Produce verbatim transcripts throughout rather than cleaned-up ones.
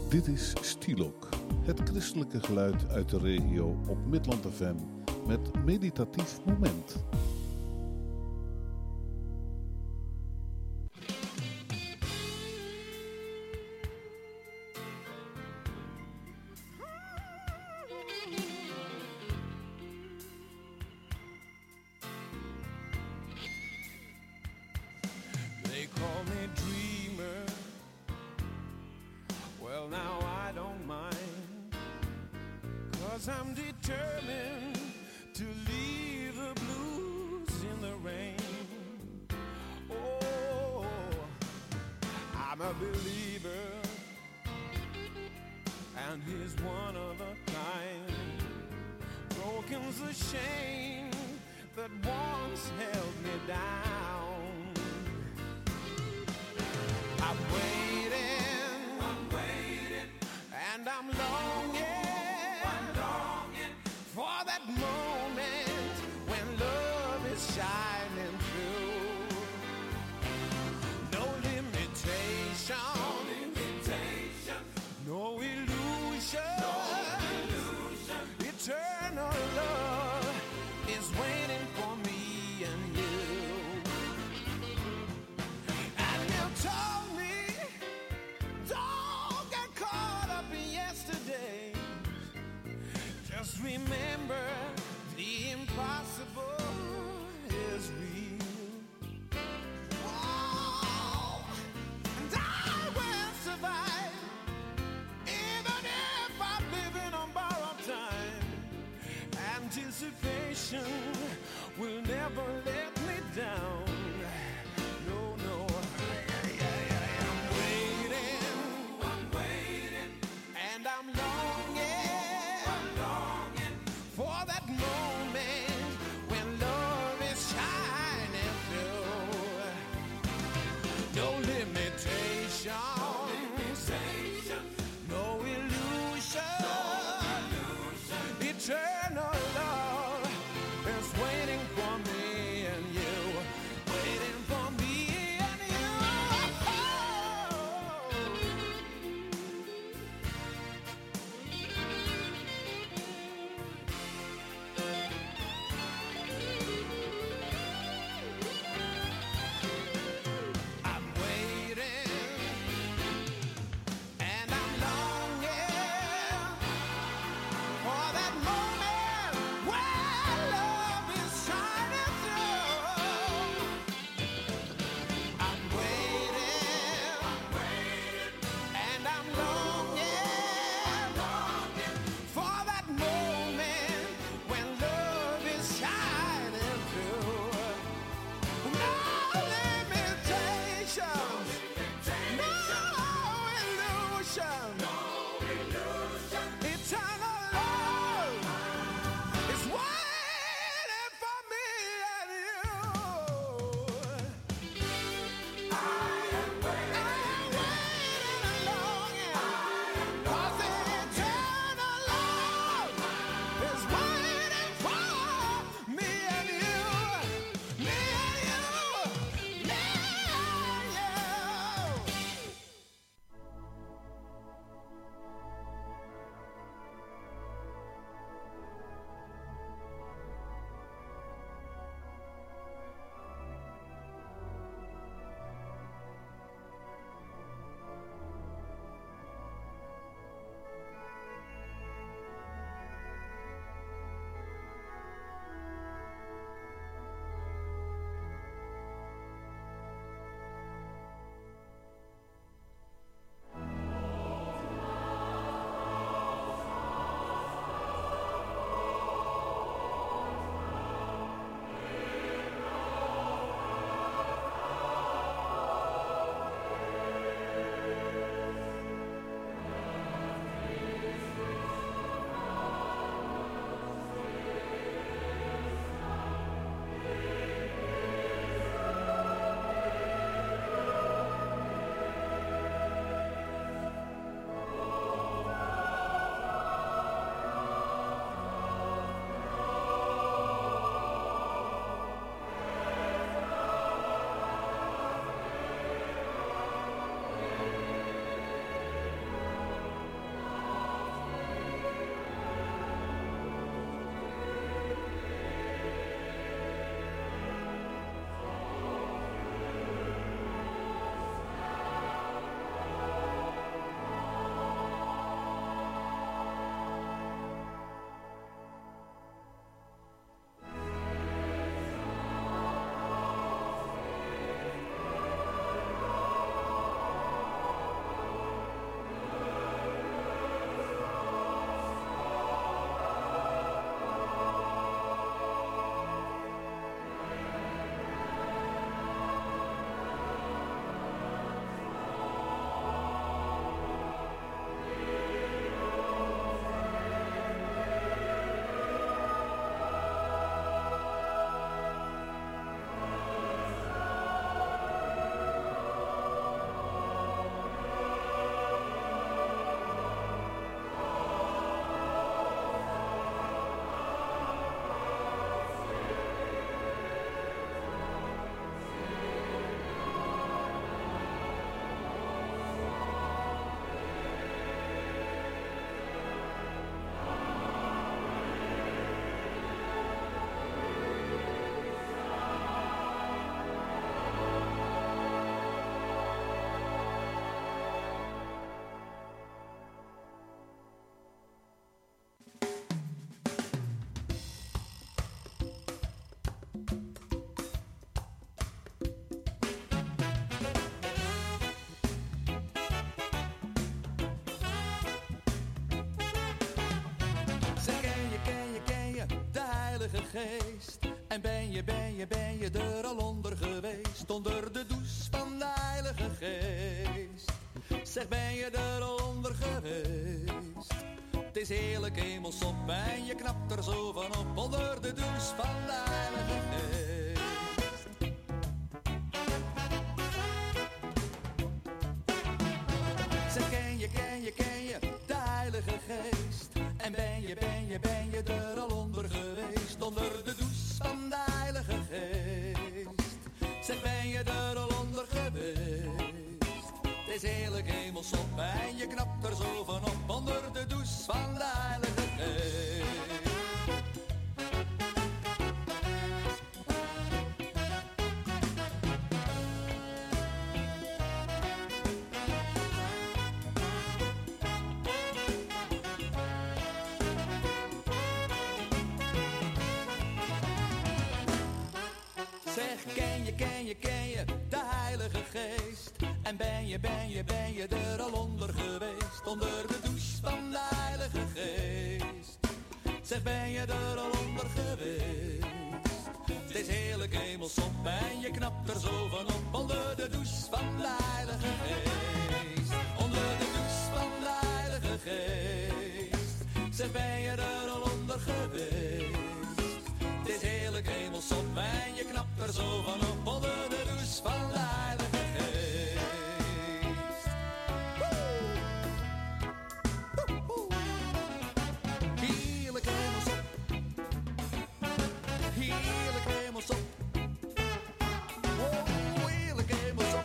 Dit is Stielok, het christelijke geluid uit de regio op Midland F M met meditatief moment. They call me dreamer. Well, now I don't mind, 'cause I'm determined to leave the blues in the rain. Oh, I'm a believer, and he's one of a kind. Broken's the shame that once held me down. I'm waiting, I'm waiting, and I'm longing, I'm longing for that moment when love is shining through. No limitation, no limitation, no illusion, no illusion. Eternal love is waiting for me and you. And you told me, don't get caught up in yesterday. Just remember, the impossible is real. Oh, and I will survive, even if I'm living on borrowed time. Anticipation will never let me down. No, no. I'm waiting, I'm waiting, and I'm longing, I'm longing for that moment when love is shining through. No limitation, no limitation, no illusion, no illusion. Eternal love is waiting for me and you. geest. En ben je, ben je, ben je er al onder geweest, onder de douche van de Heilige Geest. Zeg, ben je er al onder geweest? Het is heerlijk hemelsop en je knapt er zo van op, onder de douche van de Heilige Geest. Zeg, ken je, ken je, ken je de Heilige Geest? En ben je, ben je, ben je er al onder geweest, onder de douche van de Heilige Geest? Zeg, ben je er al onder geweest? Het is heerlijk hemelsop en je knapt er zo van op, onder de douche van de Heilige Geest. Zeg, ken je, ken je, ken je de Heilige Geest? En ben je, ben je, ben je er al onder geweest, onder de douche van de Heilige Geest? Zeg, ben je er al onder geweest? Het is heerlijk hemelsop en je knapt er zo van op, onder de douche van de Heilige Geest. Onder de douche van de Heilige Geest. Zeg, ben je er al onder geweest? Het is heerlijk hemelsop en je knapt er zo van op, onder de douche van de Heilige Geest. Woe! Woe, woe. Heerlijk hemelsop. Heerlijk hemelsop. Oh, heerlijk hemelsop.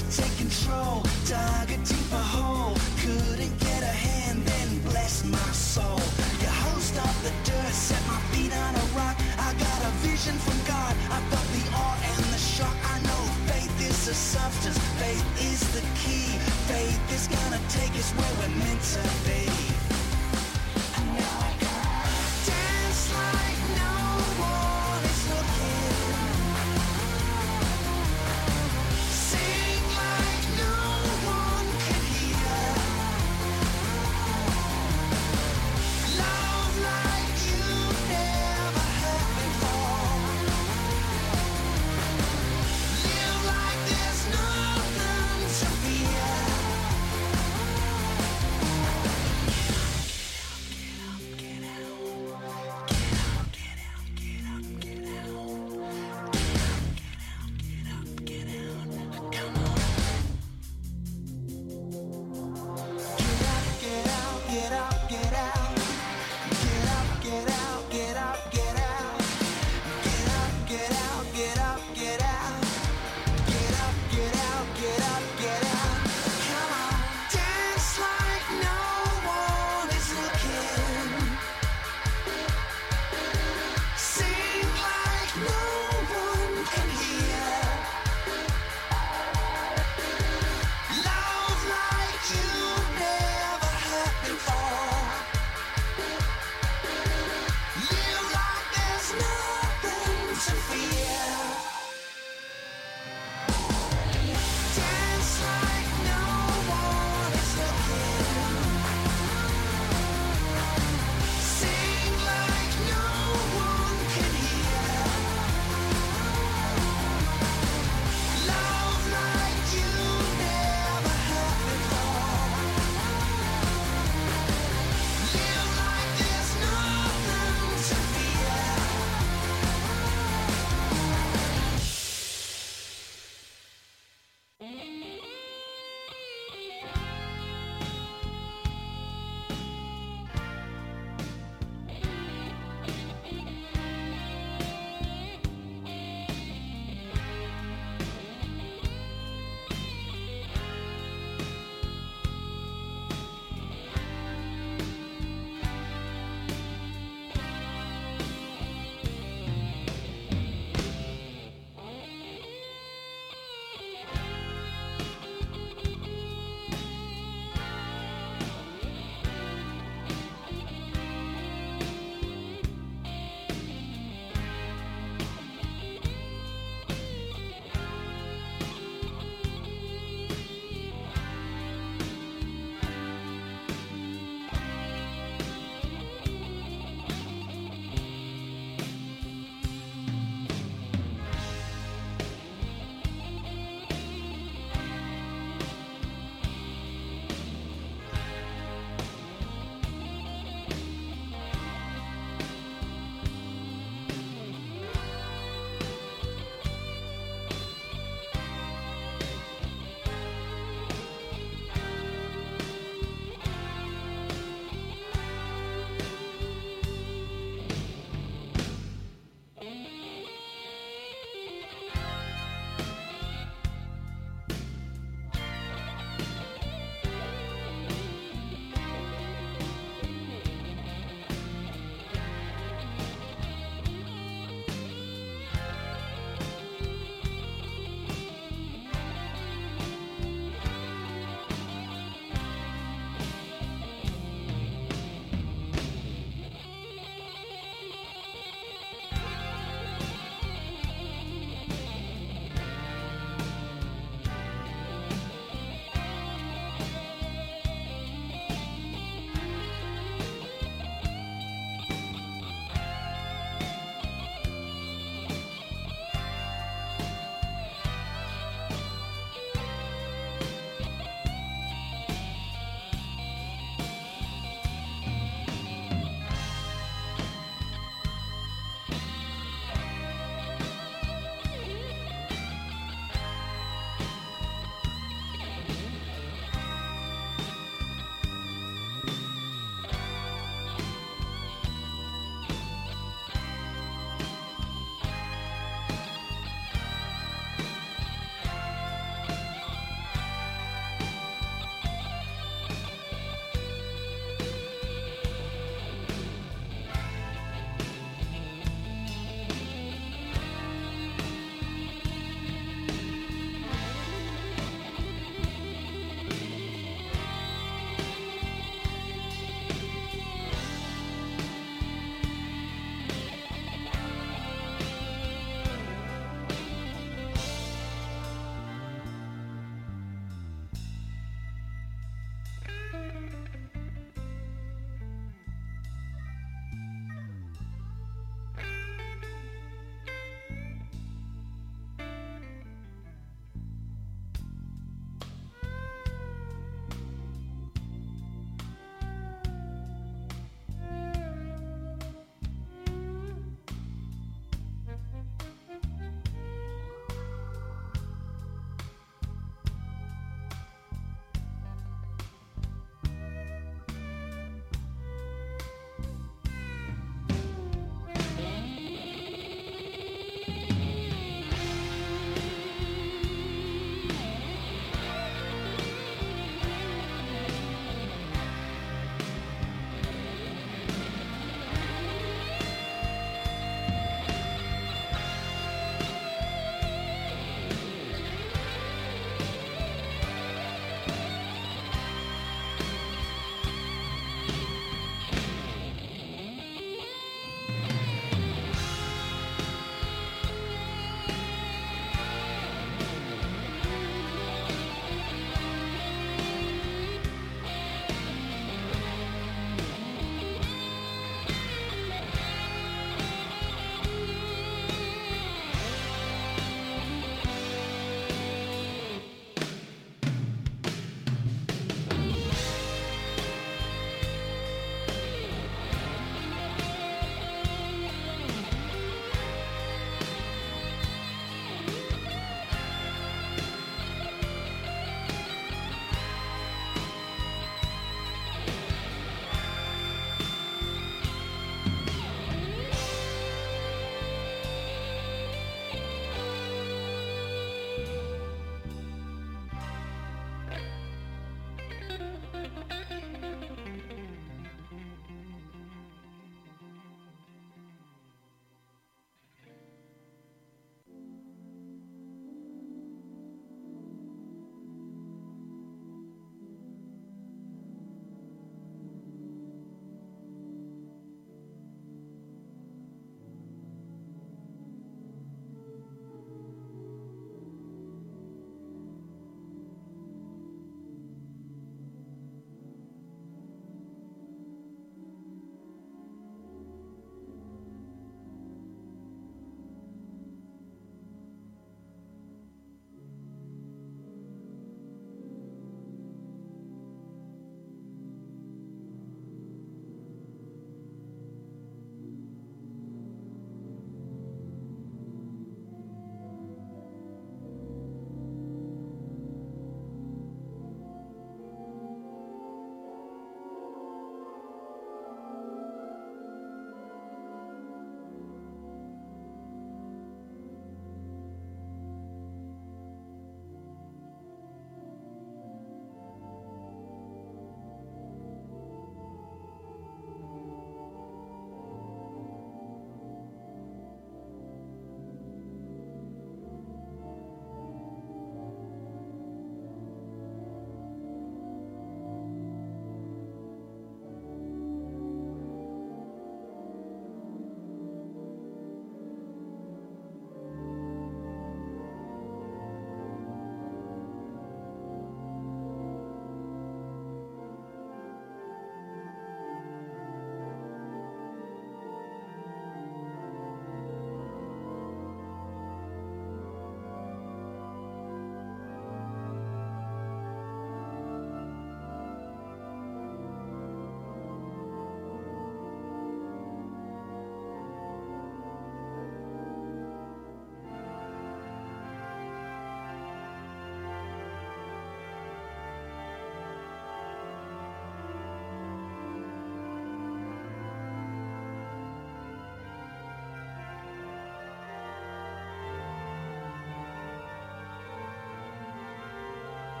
to take control, dug a deeper hole, couldn't get a hand, then bless my soul. You hosed up the dirt, set my feet on a rock. I got a vision from God, I felt the awe and the shock. I know faith is a substance, faith is the key. Faith is gonna take us where we're meant to be.